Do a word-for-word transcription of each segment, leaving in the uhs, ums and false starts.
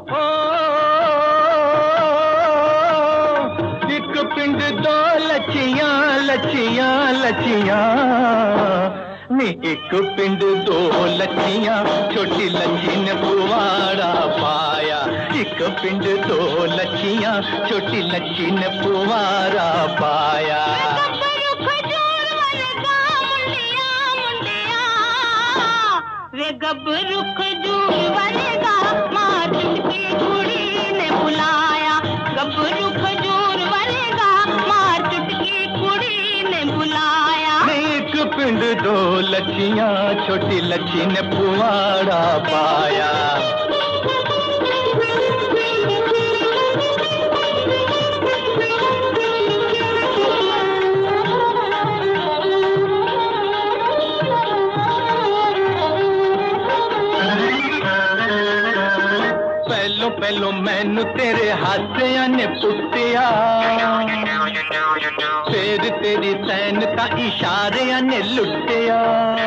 एक पिंड दो लचियां लचियां लचियां नी एक पिंड दो लचियां छोटी लची ने पुआड़ा पाया। एक पिंड दो लचियां छोटी लची ने पुआड़ा पाया। वे गब्बरू खजूर वालेगा माँ चुटकी कुड़ी ने बुलाया। गब्बरू खजूर वालेगा माँ चुटकी कुड़ी ने बुलाया। एक पिंड दो लचियां छोटी लची ने पुआड़ा पाया। पहलो पहलो मैनू तेरे हाथियां ने पुट्टिया, फिर तेरी सैनता इशारियां ने लुटिया।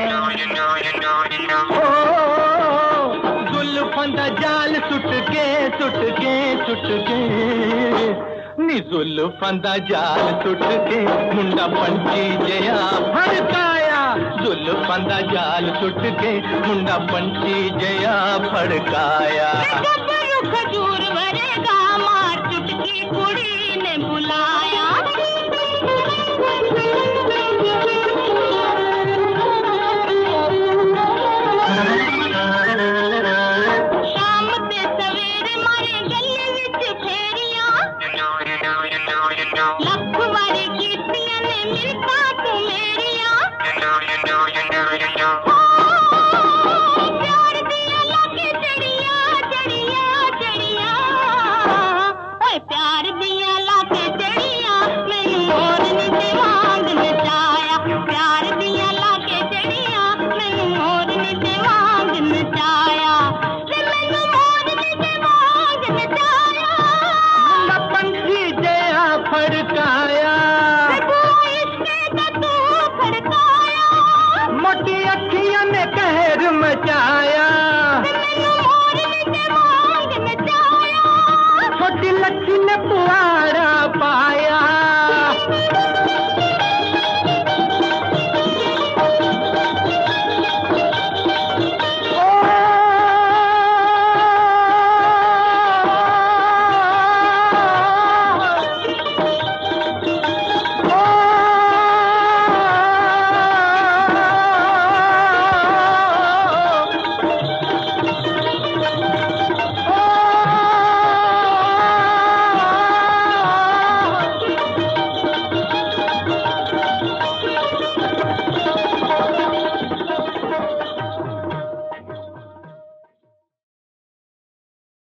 जुल्फां दा जाल सुट के सुट के सुट के नी जुल्फां दा जाल सुट के मुंडा पंछी जया फड़काया। जुल्फां दा जाल सुट के मुंडा पंछी जया फड़काया। खजूर वरेगा मार चुटकी कुड़ी ने बुलाया।